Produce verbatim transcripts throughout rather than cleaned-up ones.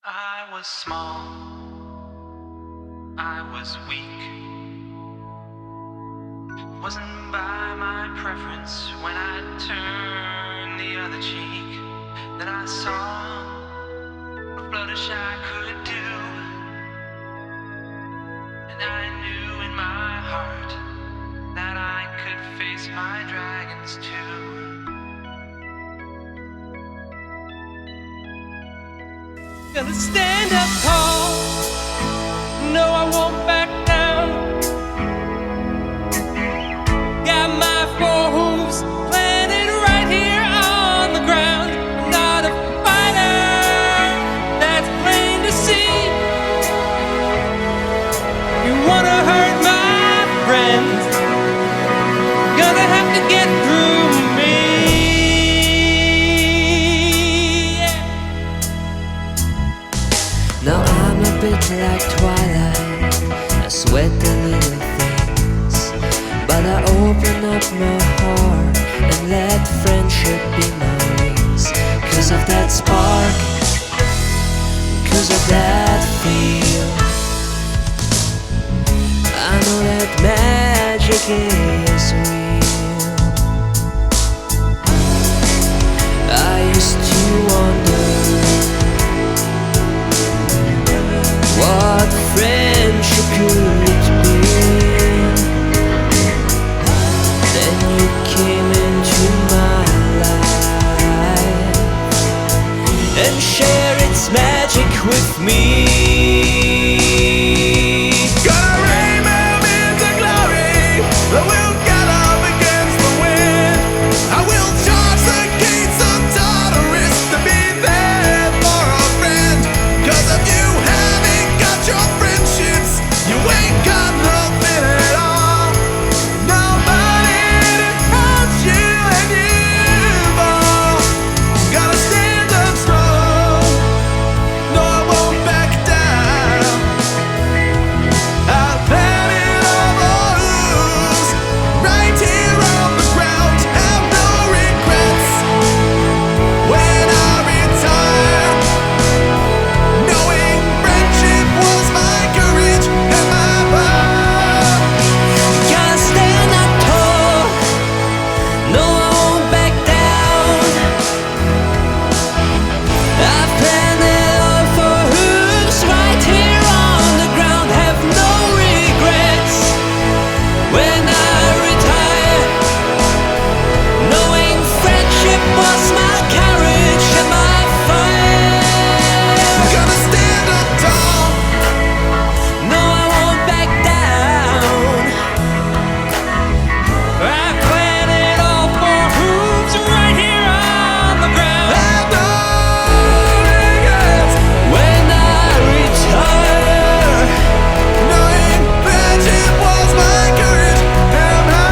I was small, I was weak. Wasn't by my preference when I turned the other cheek that I saw what flourish I could do. And I knew in my heart that I could face my dragons too. Gonna stand up tall. No, I won't back down. Got my four hooves planted right here on the ground. I'm not a fighter, that's plain to see. You wanna hurt my friends, gonna have to get through me. Now I'm a bit like twilight, I sweat the little things, but I open up my heart and let friendship be my wings. Cause of that spark, cause of that feel, I know that magic is real. I used to wonder what friendship could be. Then you came into my life and share its magic with me. Gonna rain them into glory. I will get up against the wind. I will charge the gates of Tartarus to be there for a friend. Cause if you haven't got your friendships, you ain't got nothing at all. Nobody to help you and you fall. Gotta stand up strong. No, I won't back down. I've had it all lose. Right here on the ground, have no regrets. When I retire, knowing friendship was my courage and my power. Gotta stand up tall. No, I won't back down. I've planned it all for hooves right here on the ground. Have no regrets when I retire, knowing friendship was my courage and my fire. Gonna stand up tall. No, I won't back down. I plan it all for hooves right here on the ground. Have no regrets. When I retire, Knowing friendship was my courage and my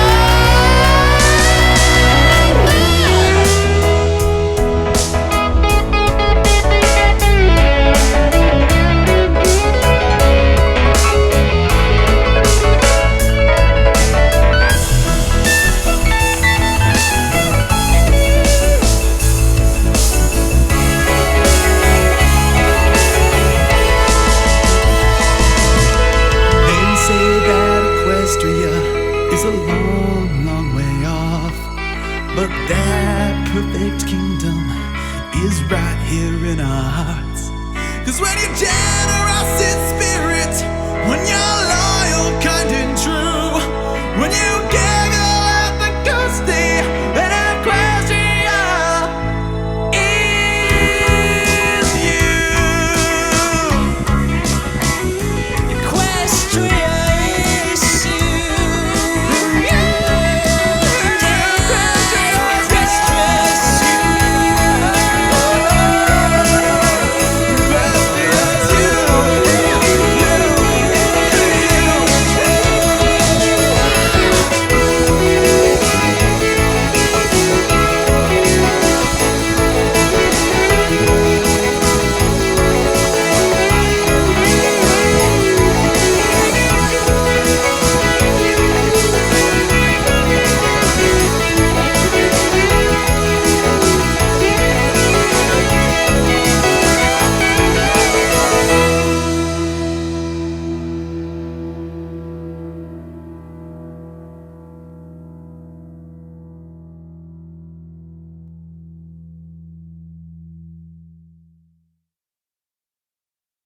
They say that Equestria is a long, long way off, but that perfect kingdom is right here in our hearts. Cause when you're generous in spirit, when you're loyal, kind and true, when you